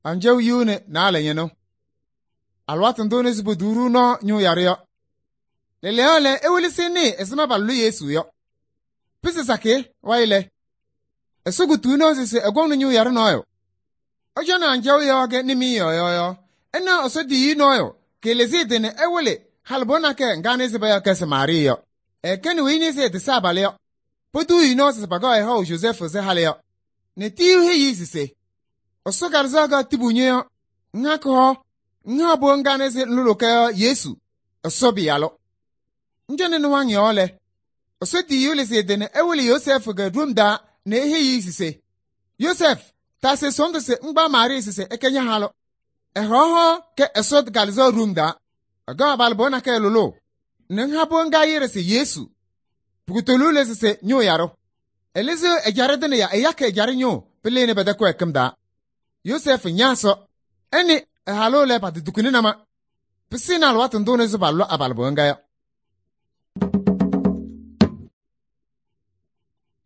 anjew yune na ale nyeno alwatun done zubu duru no nyu yario lele ole ewulisi ni esema balu Yesu yo pisi sake waile esugutu no sise egwonu nyu yaro no yo ojo na anjew yo ge ni mi yo ena osodi no yo kelezi de ne ewule halbona ke ngane ziba yo ke samari yo ekeni wini se de sabale yo podu ino se bago e ho Joseph se hale yo ne tiu he yisise osogarza ga tibunye yo ngako ngabo ngane se luluke Yesu osobi yalo njene no wanyi ole osodi yule se de ne ewule Joseph ga rumda ne he yisise Joseph ta se sonde se ngba mari sise ekenya halo ehoho ke esod galzo rumda aga balbona ke lulu nengabo nga yire se Yesu pugutolule se nyo yaro elizo ejare de ya eyake ejare nyo pelene beda ko ekmda Joseph nyaso eni halo le pat dukuni nama pisina alwatun done zo ballo abalbo nga ya